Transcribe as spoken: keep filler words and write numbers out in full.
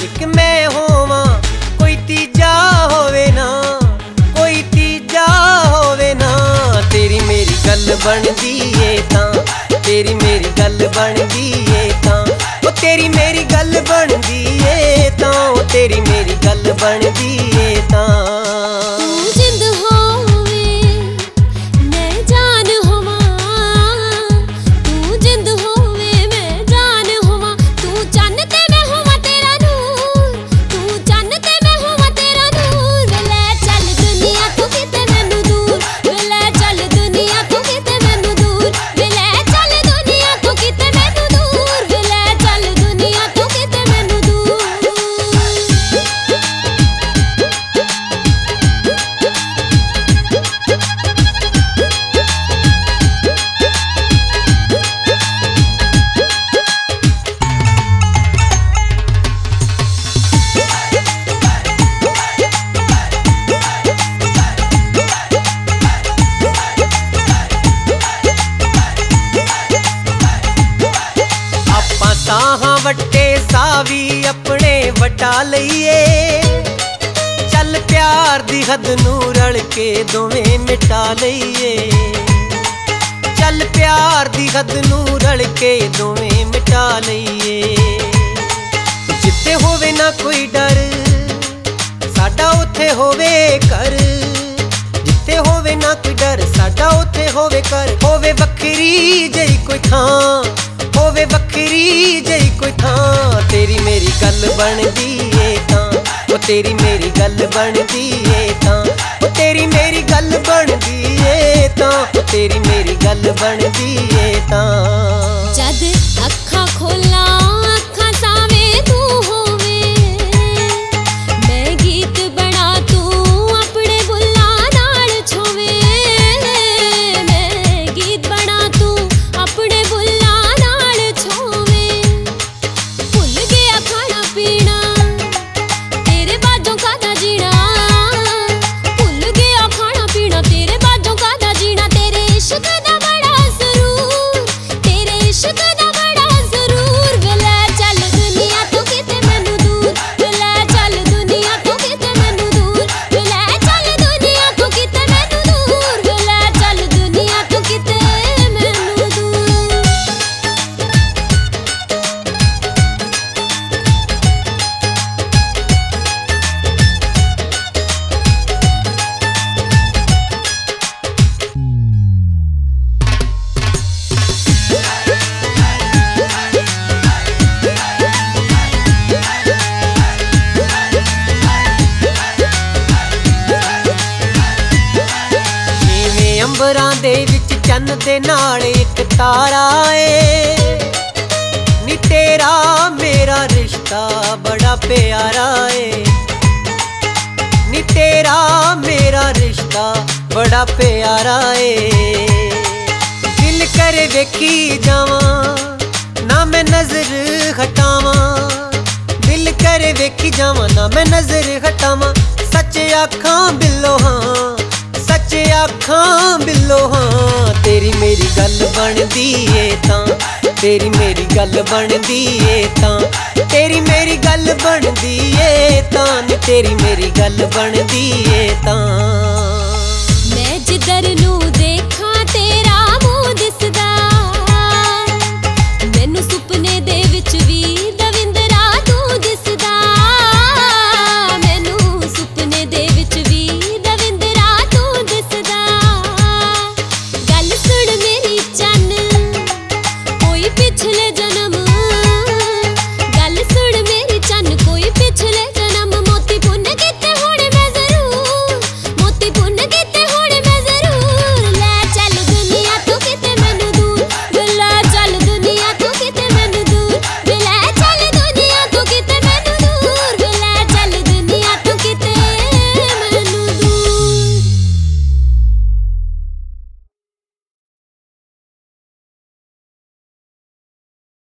एक मैं होवां कोई तीजा होवे ना, कोई तीजा होवे ना। तेरी मेरी गल बनदी ए तां, तेरी मेरी गल बनदी ए तां, ओ तेरी मेरी गल बनदी ए तां, ओ तेरी मेरी गल बनदी ए तां। साहां वट्टे सावी अपने वटा लईए, चल प्यार दी हद नू रल के दोवें मिटा लईए, चल प्यार दी हद नू रल के दोवें मिटा लईए। जिथे होवे ना कोई डर साडा उथे होवे कर, जिथे होवे ना कोई डर साडा उथे होवे कर। होवे वखरी जई कोई थां, होवे वखरी जई कोई थां, तेरी मेरी गल बनदी ए तां, ओ तेरी मेरी गल बनदी ए तां, ओ तेरी मेरी गल बनदी ए तां, ओ तेरी मेरी गल बनदी ए तां। जद अखां खोला अखां सावे तू होवे, मैं गीत बना तू अपने बुल्लां नाल छोवे, मैं गीत बना तू अपने बुल्लां नाल छोवे। भुल गया खाना पीना तेरे बाजों कादा जीना, भुल गया खाना पीना तेरे बाजों कादा जीना। तेरे इश्क दा बड़ा सुरूर, तेरे इश्क दा बड़ा सुरूर। वेले चल दुनिया तू किते मैनू दूर, वेले चल दुनिया तू किते मैनू दूर, वेले चल दुनिया तू किते मैनू दूर, वेले चल दुनिया तू किते मैनू दूर। जिवें अंबरां दे विच चन्न दे नाल इक तारा ए, नी तेरा मेरा रिश्ता बड़ा प्यारा ए, नी तेरा मेरा रिश्ता बड़ा प्यारा ए। दिल करे वेखी जावां ना मैं नजर हटावां, दिल करे वेखी जावां ना मैं नजर हटावां। सच आखां बिल्लो हां, सच आखां बिल्लो हां, तेरी मेरी गल बनदी ए तां, तेरी मेरी गल बनदी ए तां, तेरी मेरी गल बनदी ए तां, नी तेरी मेरी गल बनदी ए तां। मैं जिधर